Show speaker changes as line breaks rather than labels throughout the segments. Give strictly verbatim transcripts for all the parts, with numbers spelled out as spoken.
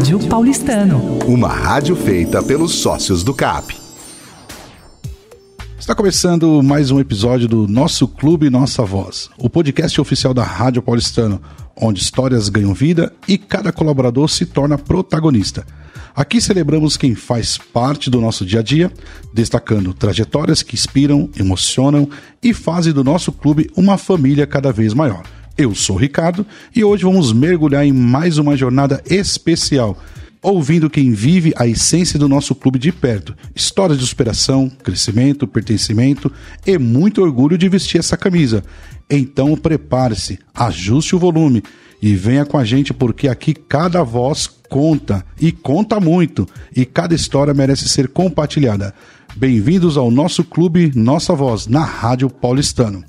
Rádio Paulistano.
Uma rádio feita pelos sócios do C A P.
Está começando mais um episódio do Nosso Clube Nossa Voz, o podcast oficial da Rádio Paulistano, onde histórias ganham vida e cada colaborador se torna protagonista. Aqui celebramos quem faz parte do nosso dia a dia, destacando trajetórias que inspiram, emocionam e fazem do nosso clube uma família cada vez maior. Eu sou o Ricardo e hoje vamos mergulhar em mais uma jornada especial, ouvindo quem vive a essência do nosso clube de perto. Histórias de superação, crescimento, pertencimento e muito orgulho de vestir essa camisa. Então prepare-se, ajuste o volume e venha com a gente, porque aqui cada voz conta, e conta muito, e cada história merece ser compartilhada. Bem-vindos ao nosso clube Nossa Voz, na Rádio Paulistano.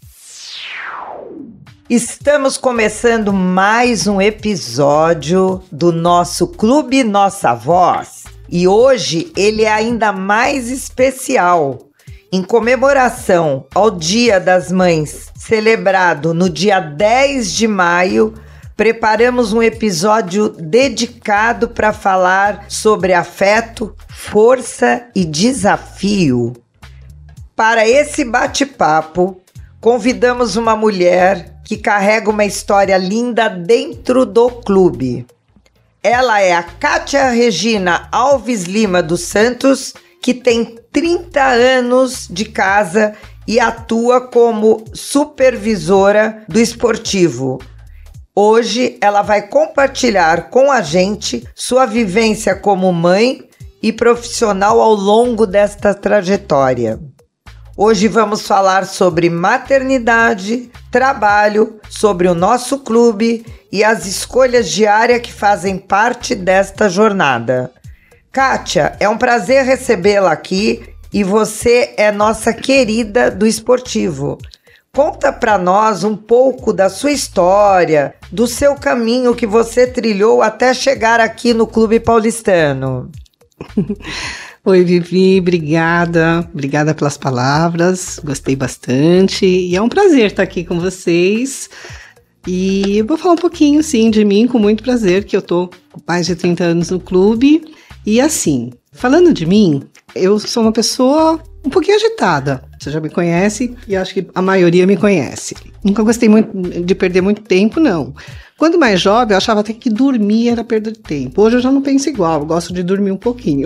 Estamos começando mais um episódio do nosso Clube Nossa Voz, e hoje ele é ainda mais especial. Em comemoração ao Dia das Mães, celebrado no dia dez de maio, preparamos um episódio dedicado para falar sobre afeto, força e desafio. Para esse bate-papo, convidamos uma mulher que carrega uma história linda dentro do clube. Ela é a Kátia Regina Alves Lima dos Santos, que tem trinta anos de casa e atua como supervisora do esportivo. Hoje ela vai compartilhar com a gente sua vivência como mãe e profissional ao longo desta trajetória. Hoje vamos falar sobre maternidade, trabalho, sobre o nosso clube e as escolhas diárias que fazem parte desta jornada. Kátia, é um prazer recebê-la aqui e você é nossa querida do esportivo. Conta para nós um pouco da sua história, do seu caminho que você trilhou até chegar aqui no Clube Paulistano.
Oi, Vivi, obrigada. Obrigada pelas palavras, gostei bastante. E é um prazer estar aqui com vocês. E eu vou falar um pouquinho, sim, de mim, com muito prazer, que eu tô com mais de trinta anos no clube. E assim, falando de mim, eu sou uma pessoa um pouquinho agitada. Você já me conhece e acho que a maioria me conhece. Nunca gostei muito de perder muito tempo, não. Quando mais jovem, eu achava até que dormir era perda de tempo. Hoje eu já não penso igual, eu gosto de dormir um pouquinho.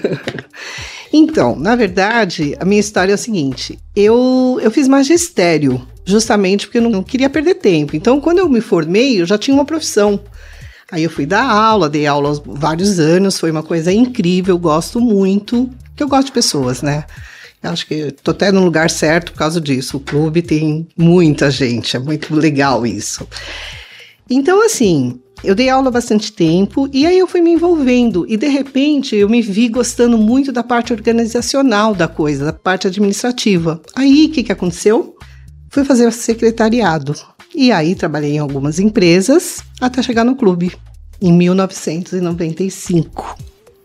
Então, na verdade, a minha história é o seguinte. Eu, eu fiz magistério, justamente porque eu não queria perder tempo. Então, quando eu me formei, eu já tinha uma profissão. Aí eu fui dar aula, dei aula há vários anos, foi uma coisa incrível, gosto muito, porque eu gosto de pessoas, né? Eu acho que tô até no lugar certo por causa disso. O clube tem muita gente, é muito legal isso. Então, assim, eu dei aula há bastante tempo e aí eu fui me envolvendo e, de repente, eu me vi gostando muito da parte organizacional da coisa, da parte administrativa. Aí, o que que aconteceu? Fui fazer secretariado. E aí, trabalhei em algumas empresas até chegar no clube, em mil novecentos e noventa e cinco.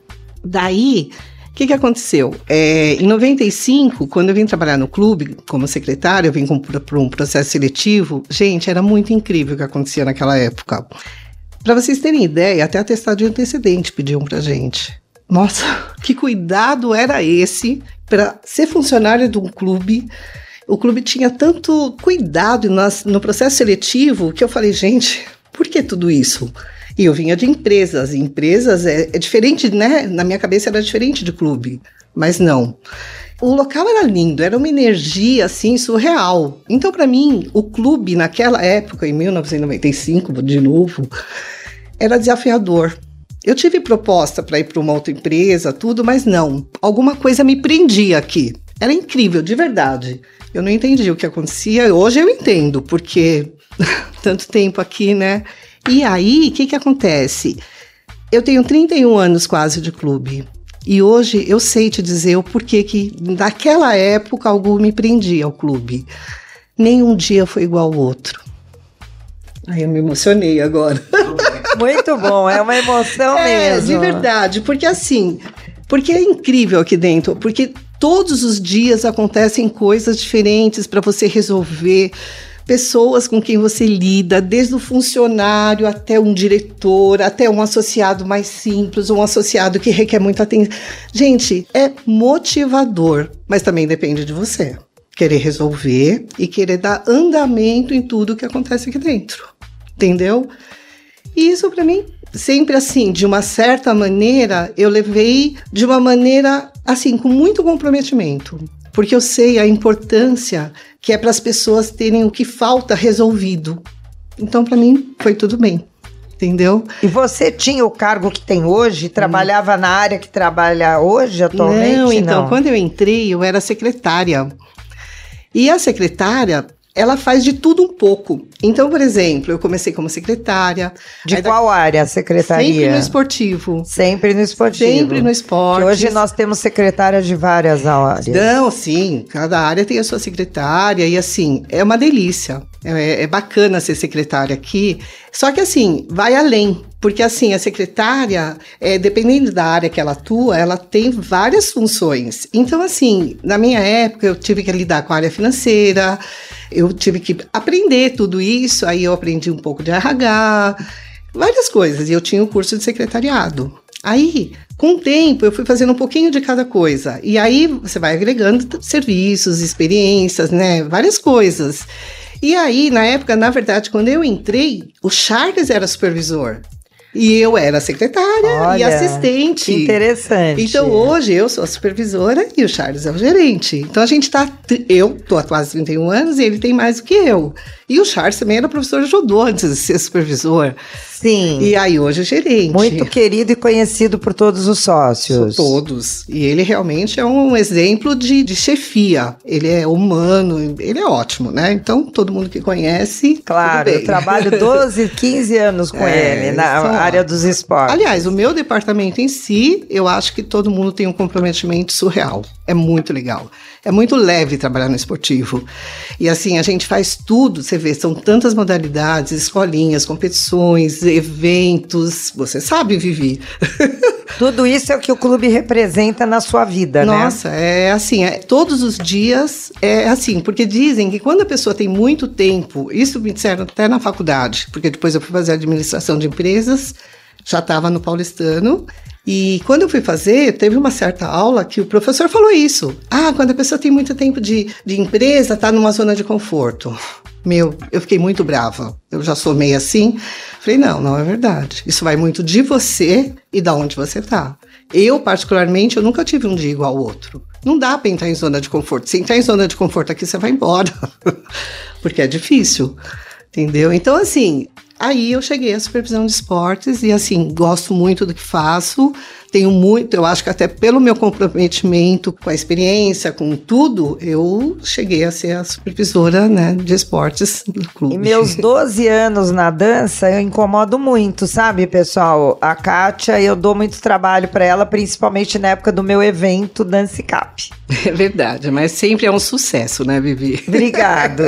Daí, o que que aconteceu? É, em noventa e cinco, quando eu vim trabalhar no clube como secretária, eu vim para um processo seletivo. Gente, era muito incrível o que acontecia naquela época. Para vocês terem ideia, até atestado de antecedente pediam pra gente. Nossa, que cuidado era esse para ser funcionário de um clube. O clube tinha tanto cuidado nas, no processo seletivo que eu falei, gente, por que tudo isso? E eu vinha de empresas, e empresas é, é diferente, né? Na minha cabeça era diferente de clube, mas não. O local era lindo, era uma energia, assim, surreal. Então, para mim, o clube, naquela época, em mil novecentos e noventa e cinco, de novo, era desafiador. Eu tive proposta para ir para uma outra empresa, tudo, mas não. Alguma coisa me prendia aqui. Era incrível, de verdade. Eu não entendi o que acontecia. Hoje eu entendo, porque tanto tempo aqui, né? E aí, o que que acontece? Eu tenho trinta e um anos quase de clube. E hoje eu sei te dizer o porquê que naquela época algo me prendia ao clube. Nenhum dia foi igual ao outro. Ai, eu me emocionei agora.
Muito bom, é uma emoção
é,
mesmo.
De verdade, porque assim, porque é incrível aqui dentro, porque todos os dias acontecem coisas diferentes para você resolver. pessoas com quem você lida, desde o funcionário até um diretor, até um associado mais simples, um associado que requer muita atenção. Gente, é motivador, mas também depende de você. Querer resolver e querer dar andamento em tudo que acontece aqui dentro. Entendeu? E isso para mim, sempre assim, de uma certa maneira, eu levei de uma maneira, assim, com muito comprometimento. Porque eu sei a importância que é para as pessoas terem o que falta resolvido. Então, para mim, foi tudo bem. Entendeu?
E você tinha o cargo que tem hoje? Trabalhava hum. na área que trabalha hoje, atualmente?
Não, então,
não.
quando eu entrei, eu era secretária. E a secretária, ela faz de tudo um pouco. Então, por exemplo, eu comecei como secretária.
De qual da... área a secretaria?
Sempre no esportivo.
Sempre no esportivo.
Sempre no esporte.
Hoje nós temos secretárias de várias áreas.
Não, sim. Cada área tem a sua secretária e, assim, é uma delícia. É, é bacana ser secretária aqui. Só que, assim, vai além. Porque, assim, a secretária, é, dependendo da área que ela atua, ela tem várias funções. Então, assim, na minha época, eu tive que lidar com a área financeira, eu tive que aprender tudo isso, aí eu aprendi um pouco de R H, várias coisas, e eu tinha o curso de secretariado. Aí, com o tempo, eu fui fazendo um pouquinho de cada coisa, e aí você vai agregando serviços, experiências, né, várias coisas. E aí, na época, na verdade, quando eu entrei, o Charles era supervisor. E eu era secretária Olha, e assistente.
Que interessante.
Então, hoje, eu sou a supervisora e o Charles é o gerente. Então, a gente tá... Eu tô há quase trinta e um anos e ele tem mais do que eu. E o Charles também era professor de judô antes de ser supervisor.
Sim.
E aí, hoje é gerente.
Muito querido e conhecido por todos os sócios.
Por todos. E ele realmente é um exemplo de, de chefia. Ele é humano, ele é ótimo, né? Então, todo mundo que conhece...
Claro, eu trabalho doze, quinze anos com é, ele na só... área dos esportes.
Aliás, o meu departamento em si, eu acho que todo mundo tem um comprometimento surreal. É muito legal. É muito leve trabalhar no esportivo. E assim, a gente faz tudo, você vê, são tantas modalidades, escolinhas, competições, eventos. Você sabe, Vivi.
Tudo isso é o que o clube representa na sua vida,
Nossa,
né?
Nossa, é assim, é, todos os dias é assim, porque dizem que quando a pessoa tem muito tempo, isso me disseram até na faculdade, porque depois eu fui fazer administração de empresas, já estava no Paulistano. E quando eu fui fazer, teve uma certa aula que o professor falou isso. Ah, quando a pessoa tem muito tempo de, de empresa, tá numa zona de conforto. Meu, eu fiquei muito brava. Eu já sou meio assim. Falei, não, não é verdade. Isso vai muito de você e da onde você tá. Eu, particularmente, eu nunca tive um dia igual ao outro. Não dá pra entrar em zona de conforto. Se entrar em zona de conforto aqui, você vai embora. Porque é difícil. Entendeu? Então, assim... Aí eu cheguei à supervisão de esportes e, assim, gosto muito do que faço, tenho muito, eu acho que até pelo meu comprometimento com a experiência, com tudo, eu cheguei a ser a supervisora, né, de esportes do clube.
E meus doze anos na dança, eu incomodo muito, sabe, pessoal? A Kátia, eu dou muito trabalho para ela, principalmente na época do meu evento Dance Cap.
É verdade, mas sempre é um sucesso, né, Vivi?
Obrigado.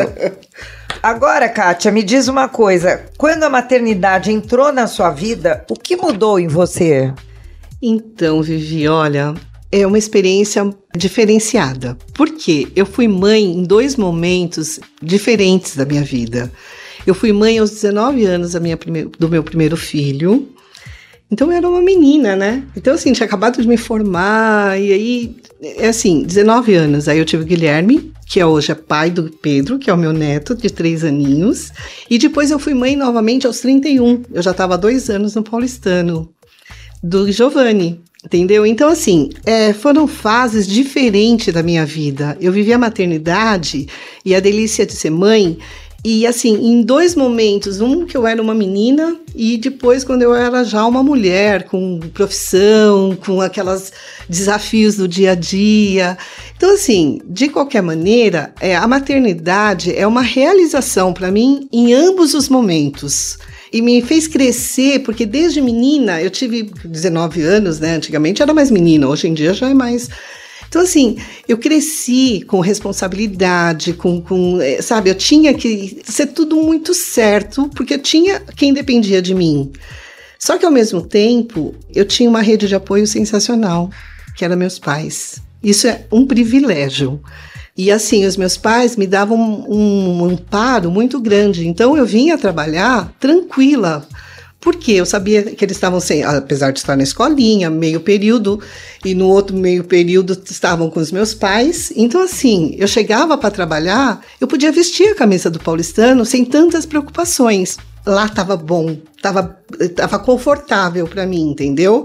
Agora, Kátia, me diz uma coisa. Quando a maternidade entrou na sua vida, o que mudou em você?
Então, Vivi, olha, é uma experiência diferenciada. Porque eu fui mãe em dois momentos diferentes da minha vida. Eu fui mãe aos dezenove anos da minha prime- do meu primeiro filho. Então, eu era uma menina, né? Então, assim, tinha acabado de me formar. E aí, é assim, dezenove anos. Aí eu tive o Guilherme, que hoje é pai do Pedro, que é o meu neto, de três aninhos. E depois eu fui mãe novamente aos trinta e um. Eu já estava há dois anos no Paulistano, do Giovanni, entendeu? Então, assim, é, foram fases diferentes da minha vida. Eu vivi a maternidade e a delícia de ser mãe. E, assim, em dois momentos, um que eu era uma menina e depois quando eu era já uma mulher, com profissão, com aqueles desafios do dia a dia. Então, assim, de qualquer maneira, é, a maternidade é uma realização para mim em ambos os momentos. E me fez crescer, porque desde menina, eu tive dezenove anos, né? Antigamente era mais menina, hoje em dia já é mais... Então, assim, eu cresci com responsabilidade, com, com, sabe, eu tinha que ser tudo muito certo, porque eu tinha quem dependia de mim. Só que, ao mesmo tempo, eu tinha uma rede de apoio sensacional, que eram meus pais. Isso é um privilégio. E assim, os meus pais me davam um, um amparo muito grande. Então eu vinha trabalhar tranquila. Porque eu sabia que eles estavam sem, apesar de estar na escolinha, meio período, e no outro meio período estavam com os meus pais. Então, assim, eu chegava para trabalhar, eu podia vestir a camisa do paulistano sem tantas preocupações. Lá estava bom, estava tava confortável para mim, entendeu?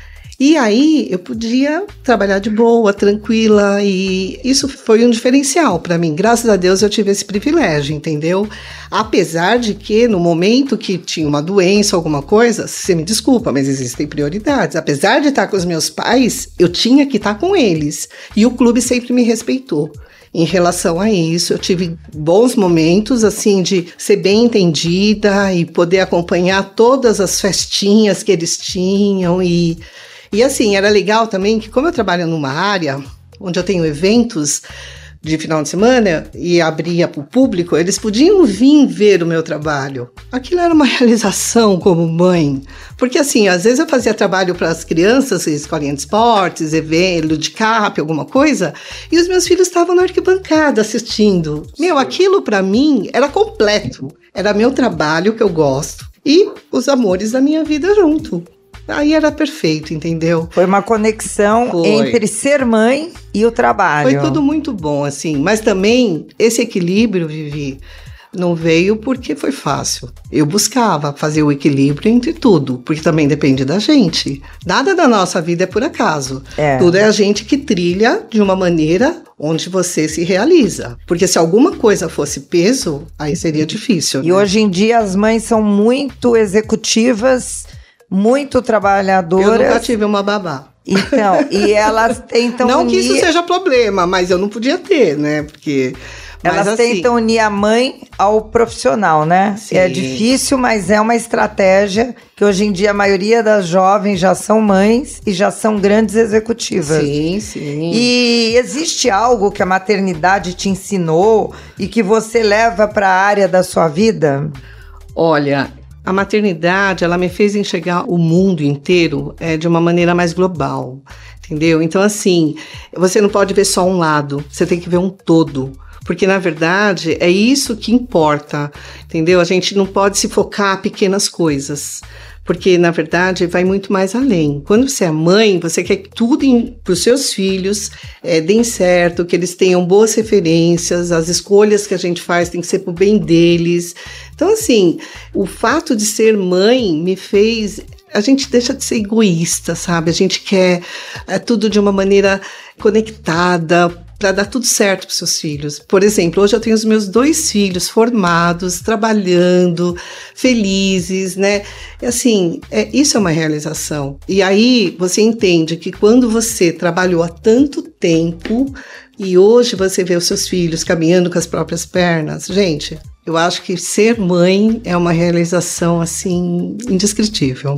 E aí eu podia trabalhar de boa, tranquila, e isso foi um diferencial para mim. Graças a Deus eu tive esse privilégio, entendeu? Apesar de que no momento que tinha uma doença, alguma coisa, você me desculpa, mas existem prioridades. Apesar de estar com os meus pais, eu tinha que estar com eles. E o clube sempre me respeitou. Em relação a isso, eu tive bons momentos, assim, de ser bem entendida e poder acompanhar todas as festinhas que eles tinham e... E assim, era legal também que como eu trabalho numa área onde eu tenho eventos de final de semana e abria para o público, eles podiam vir ver o meu trabalho. Aquilo era uma realização como mãe. Porque assim, às vezes eu fazia trabalho para as crianças, escolinha de esportes, evento de cap, alguma coisa, e os meus filhos estavam na arquibancada assistindo. Meu, aquilo para mim era completo. Era meu trabalho que eu gosto e os amores da minha vida junto. Aí era perfeito, entendeu?
Foi uma conexão Foi. entre ser mãe e o trabalho.
Foi tudo muito bom, assim. Mas também, esse equilíbrio, Vivi, não veio porque foi fácil. Eu buscava fazer o equilíbrio entre tudo, porque também depende da gente. Nada da nossa vida é por acaso. É. Tudo é a gente que trilha de uma maneira onde você se realiza. Porque se alguma coisa fosse peso, aí seria difícil.
E
né?
hoje em dia as mães são muito executivas, muito trabalhadoras.
Eu nunca tive uma babá.
Então, e elas tentam
Não
unir...
que isso seja problema, mas eu não podia ter, né? Porque...
Elas
mas,
tentam
assim,
unir a mãe ao profissional, né?
Sim.
É difícil, mas é uma estratégia que hoje em dia a maioria das jovens já são mães e já são grandes executivas.
Sim, sim.
E existe algo que a maternidade te ensinou e que você leva para a área da sua vida?
Olha... A maternidade, ela me fez enxergar o mundo inteiro é, de uma maneira mais global, entendeu? Então, assim, você não pode ver só um lado, você tem que ver um todo. Porque, na verdade, é isso que importa, entendeu? A gente não pode se focar em pequenas coisas. Porque, na verdade, vai muito mais além. Quando você é mãe, você quer que tudo para os seus filhos é, deem certo, que eles tenham boas referências, as escolhas que a gente faz tem que ser para o bem deles. Então, assim, o fato de ser mãe me fez... A gente deixa de ser egoísta, sabe? A gente quer é, tudo de uma maneira conectada, para dar tudo certo para os seus filhos. Por exemplo, hoje eu tenho os meus dois filhos formados, trabalhando, felizes, né? E assim, é, isso é uma realização. E aí você entende que quando você trabalhou há tanto tempo e hoje você vê os seus filhos caminhando com as próprias pernas, gente, eu acho que ser mãe é uma realização, assim, indescritível.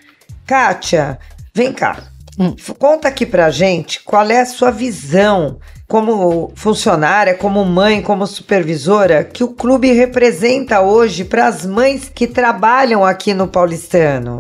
Kátia, vem cá. Hum. Conta aqui pra gente qual é a sua visão como funcionária, como mãe, como supervisora, que o clube representa hoje para as mães que trabalham aqui no Paulistano.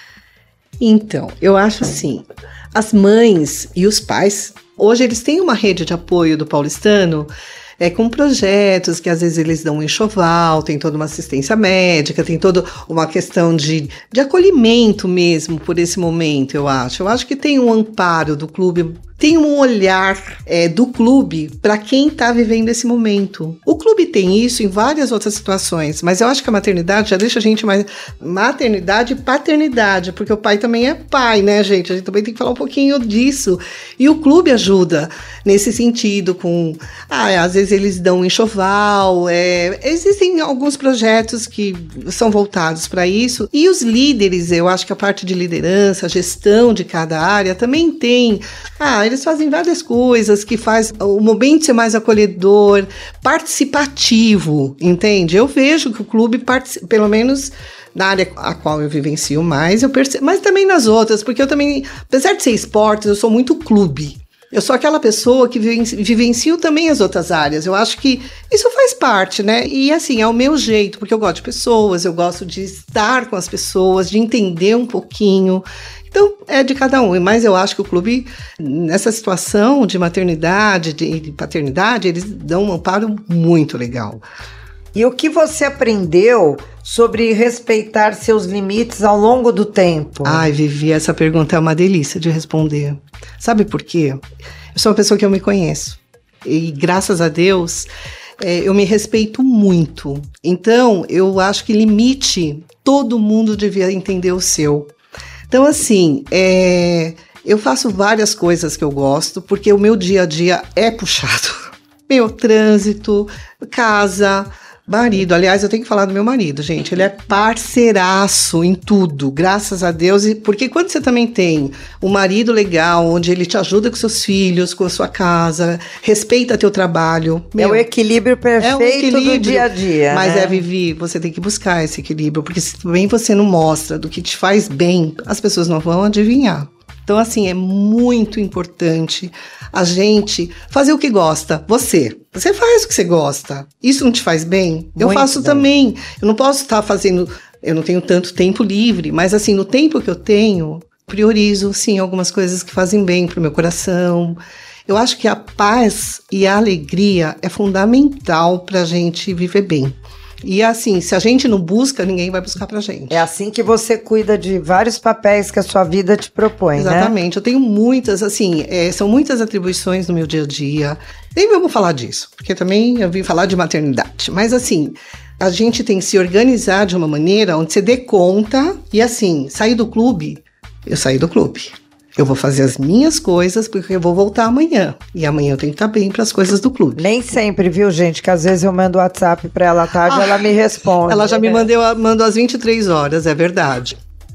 Então, eu acho assim, as mães e os pais, hoje eles têm uma rede de apoio do Paulistano, é, com projetos que às vezes eles dão um enxoval, tem toda uma assistência médica, tem toda uma questão de, de acolhimento mesmo por esse momento, eu acho. Eu acho que tem um amparo do clube, tem um olhar é, do clube para quem está vivendo esse momento. O clube tem isso em várias outras situações, mas eu acho que a maternidade já deixa a gente mais... Maternidade e paternidade, porque o pai também é pai, né, gente? A gente também tem que falar um pouquinho disso. E o clube ajuda nesse sentido com... Ah, às vezes eles dão um enxoval, é, existem alguns projetos que são voltados para isso. E os líderes, eu acho que a parte de liderança, a gestão de cada área também tem... Ah, eles fazem várias coisas que faz o momento ser mais acolhedor, participativo, entende? Eu vejo que o clube, pelo menos na área a qual eu vivencio mais, eu percebo, mas também nas outras, porque eu também, apesar de ser esportes, eu sou muito clube. Eu sou aquela pessoa que vivencio também as outras áreas. Eu acho que isso faz parte, né? E assim, é o meu jeito, porque eu gosto de pessoas, eu gosto de estar com as pessoas, de entender um pouquinho. Então, Então, é de cada um, mas eu acho que o clube, nessa situação de maternidade, de, de paternidade, eles dão um amparo muito legal.
E o que você aprendeu sobre respeitar seus limites ao longo do tempo?
Ai, Vivi, essa pergunta é uma delícia de responder. Sabe por quê? Eu sou uma pessoa que eu me conheço. E graças a Deus, é, eu me respeito muito. Então, eu acho que limite, todo mundo devia entender o seu. Então, assim, é, eu faço várias coisas que eu gosto, porque o meu dia a dia é puxado. Meu trânsito, casa, marido. Aliás, eu tenho que falar do meu marido, gente. Ele é parceiraço em tudo, graças a Deus. E porque quando você também tem um marido legal, onde ele te ajuda com seus filhos, com a sua casa, respeita teu trabalho.
Meu, é o equilíbrio perfeito é um equilíbrio, do dia a dia.
Mas
né?
é, Vivi, você tem que buscar esse equilíbrio, porque se também você não mostra do que te faz bem, as pessoas não vão adivinhar. Então, assim, é muito importante a gente fazer o que gosta. Você, você faz o que você gosta. Isso não te faz bem? Muito eu faço bem. Também. Eu não posso estar fazendo... Eu não tenho tanto tempo livre, mas, assim, no tempo que eu tenho, priorizo, sim, algumas coisas que fazem bem para o meu coração. Eu acho que a paz e a alegria é fundamental para a gente viver bem. E assim, se a gente não busca, ninguém vai buscar pra gente.
É assim que você cuida de vários papéis que a sua vida te propõe,
Exatamente.
né?
Eu tenho muitas, assim, é, são muitas atribuições no meu dia a dia. Nem vamos falar disso, porque também eu vim falar de maternidade. Mas assim, a gente tem que se organizar de uma maneira onde você dê conta. E assim, sair do clube, eu saí do clube. Eu vou fazer as minhas coisas, porque eu vou voltar amanhã. E amanhã eu tenho que estar bem para as coisas do clube.
Nem sempre, viu, gente? Que às vezes eu mando WhatsApp para ela à tarde e ah, ela me responde.
Ela já
né?
me mandou, mandou às vinte e três horas, é verdade.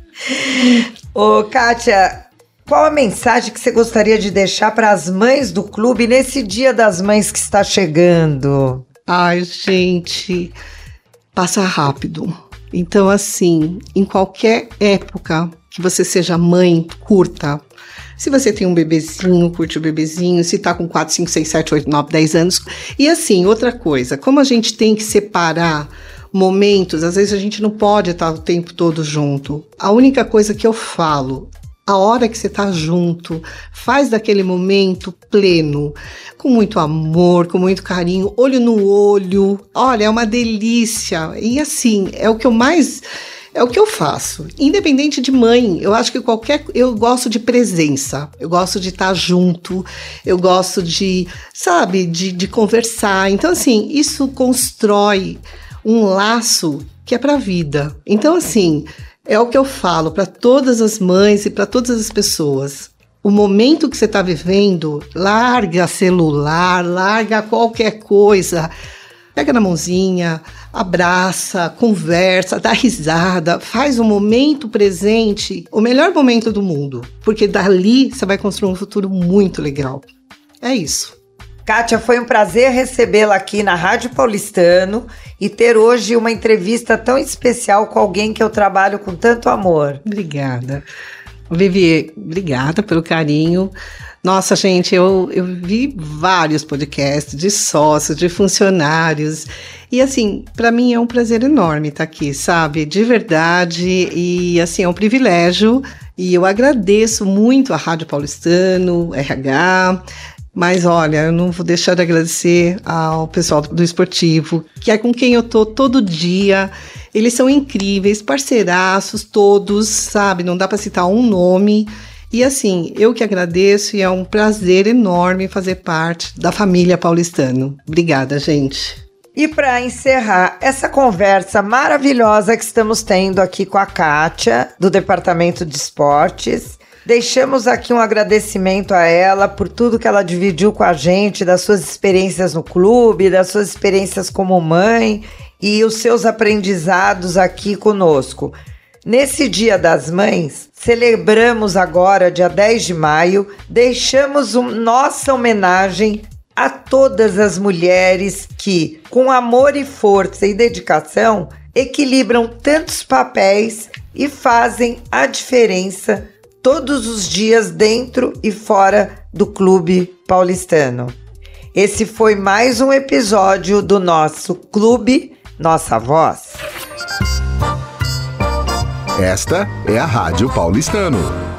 Ô, Kátia, qual a mensagem que você gostaria de deixar para as mães do clube nesse Dia das Mães que está chegando?
Ai, gente, passa rápido. Então, assim, em qualquer época que você seja mãe, curta. Se você tem um bebezinho, curte o bebezinho. Se tá com quatro, cinco, seis, sete, oito, nove, dez anos. E assim, outra coisa, como a gente tem que separar momentos, às vezes a gente não pode estar o tempo todo junto. A única coisa que eu falo, a hora que você tá junto, faz daquele momento pleno, com muito amor, com muito carinho, olho no olho. Olha, é uma delícia. E assim, é o que eu mais... É o que eu faço, independente de mãe. Eu acho que qualquer... Eu gosto de presença, eu gosto de estar junto, eu gosto de, sabe, de, de conversar. Então, assim, isso constrói um laço que é para a vida. Então, assim, é o que eu falo para todas as mães e para todas as pessoas. O momento que você está vivendo, larga celular, larga qualquer coisa. Pega na mãozinha, abraça, conversa, dá risada, faz o momento presente o melhor momento do mundo, porque dali você vai construir um futuro muito legal. É isso.
Kátia, foi um prazer recebê-la aqui na Rádio Paulistano e ter hoje uma entrevista tão especial com alguém que eu trabalho com tanto amor.
Obrigada. Vivi, obrigada pelo carinho. Nossa, gente, eu, eu vi vários podcasts de sócios, de funcionários. E, assim, para mim é um prazer enorme estar aqui, sabe? De verdade. E, assim, é um privilégio. E eu agradeço muito a Rádio Paulistano, R H. Mas, olha, eu não vou deixar de agradecer ao pessoal do Esportivo, que é com quem eu tô todo dia. Eles são incríveis, parceiraços todos, sabe? Não dá para citar um nome. E assim, eu que agradeço e é um prazer enorme fazer parte da família Paulistano. Obrigada, gente.
E para encerrar essa conversa maravilhosa que estamos tendo aqui com a Kátia, do Departamento de Esportes, deixamos aqui um agradecimento a ela por tudo que ela dividiu com a gente, das suas experiências no clube, das suas experiências como mãe e os seus aprendizados aqui conosco. Nesse Dia das Mães, celebramos agora, dia dez de maio, deixamos um, nossa homenagem a todas as mulheres que, com amor e força e dedicação, equilibram tantos papéis e fazem a diferença todos os dias dentro e fora do Clube Paulistano. Esse foi mais um episódio do nosso Clube Nossa Voz.
Esta é a Rádio Paulistano.